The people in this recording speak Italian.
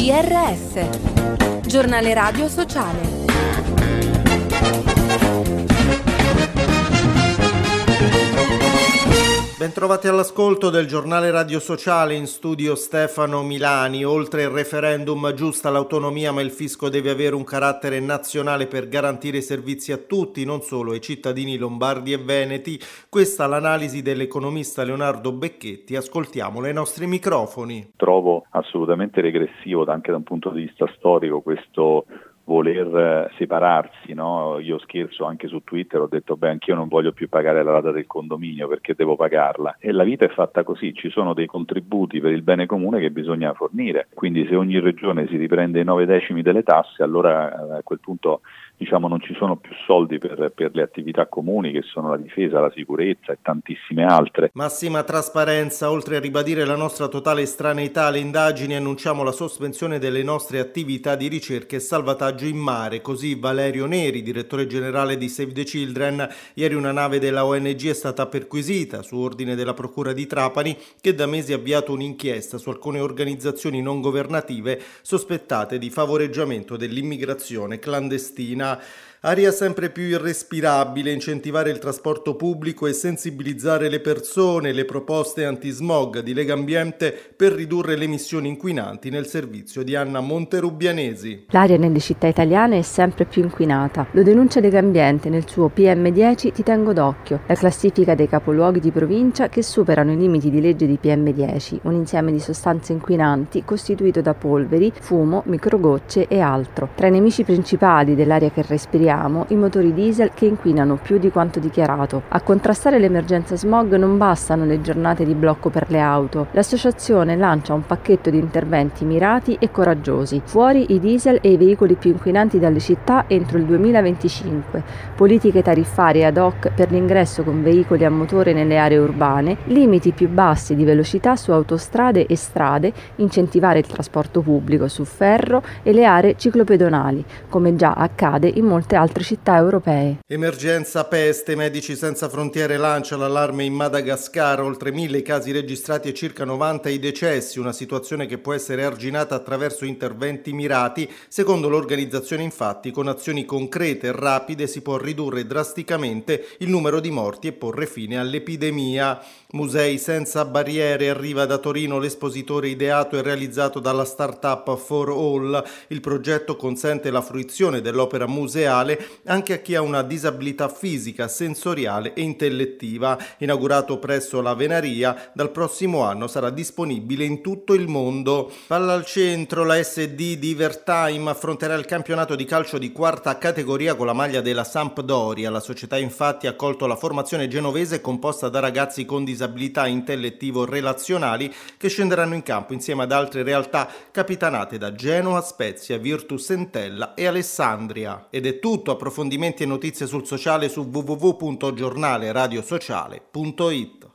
GRS, Giornale Radio Sociale. Bentrovati all'ascolto del Giornale Radio Sociale, in studio Stefano Milani. Oltre il referendum giusta l'autonomia, ma il fisco deve avere un carattere nazionale per garantire i servizi a tutti, non solo ai cittadini lombardi e veneti. Questa l'analisi dell'economista Leonardo Becchetti. Ascoltiamolo ai nostri microfoni. Trovo assolutamente regressivo anche da un punto di vista storico questo voler separarsi, no? Io scherzo anche su Twitter, ho detto anch'io non voglio più pagare la rata del condominio perché devo pagarla, e la vita è fatta così, ci sono dei contributi per il bene comune che bisogna fornire, quindi se ogni regione si riprende i 9/10 delle tasse, allora a quel punto non ci sono più soldi per le attività comuni che sono la difesa, la sicurezza e tantissime altre. Massima trasparenza. Oltre a ribadire la nostra totale estraneità alle indagini, annunciamo la sospensione delle nostre attività di ricerca e salvataggio in mare. Così Valerio Neri, direttore generale di Save the Children. Ieri una nave della ONG è stata perquisita su ordine della Procura di Trapani, che da mesi ha avviato un'inchiesta su alcune organizzazioni non governative sospettate di favoreggiamento dell'immigrazione clandestina. Aria sempre più irrespirabile, incentivare il trasporto pubblico e sensibilizzare le persone, le proposte anti-smog di Legambiente per ridurre le emissioni inquinanti nel servizio di Anna Monterubbianesi. L'aria nelle città italiane è sempre più inquinata. Lo denuncia Legambiente nel suo PM10 Ti tengo d'occhio, la classifica dei capoluoghi di provincia che superano i limiti di legge di PM10, un insieme di sostanze inquinanti costituito da polveri, fumo, microgocce e altro. Tra i nemici principali dell'aria che respiriamo, i motori diesel che inquinano più di quanto dichiarato. A contrastare l'emergenza smog non bastano le giornate di blocco per le auto. L'associazione lancia un pacchetto di interventi mirati e coraggiosi. Fuori i diesel e i veicoli più inquinanti dalle città entro il 2025. Politiche tariffarie ad hoc per l'ingresso con veicoli a motore nelle aree urbane, limiti più bassi di velocità su autostrade e strade, incentivare il trasporto pubblico su ferro e le aree ciclopedonali, come già accade in molte altre città europee. Emergenza peste. Medici Senza Frontiere lancia l'allarme in Madagascar, oltre 1000 casi registrati e circa 90 i decessi, una situazione che può essere arginata attraverso interventi mirati. Secondo l'organizzazione, infatti, con azioni concrete e rapide si può ridurre drasticamente il numero di morti e porre fine all'epidemia. Musei senza barriere. Arriva da Torino l'espositore ideato e realizzato dalla startup For All. Il progetto consente la fruizione dell'opera museale anche a chi ha una disabilità fisica, sensoriale e intellettiva. Inaugurato presso la Venaria, dal prossimo anno sarà disponibile in tutto il mondo. Palla al centro. La SD di Ivertime affronterà il campionato di calcio di quarta categoria con la maglia della Sampdoria. La società infatti ha accolto la formazione genovese composta da ragazzi con disabilità intellettivo-relazionali che scenderanno in campo insieme ad altre realtà capitanate da Genoa, Spezia, Virtus Entella e Alessandria. Ed è tutto. Approfondimenti e notizie sul sociale su www.giornaleradiosociale.it.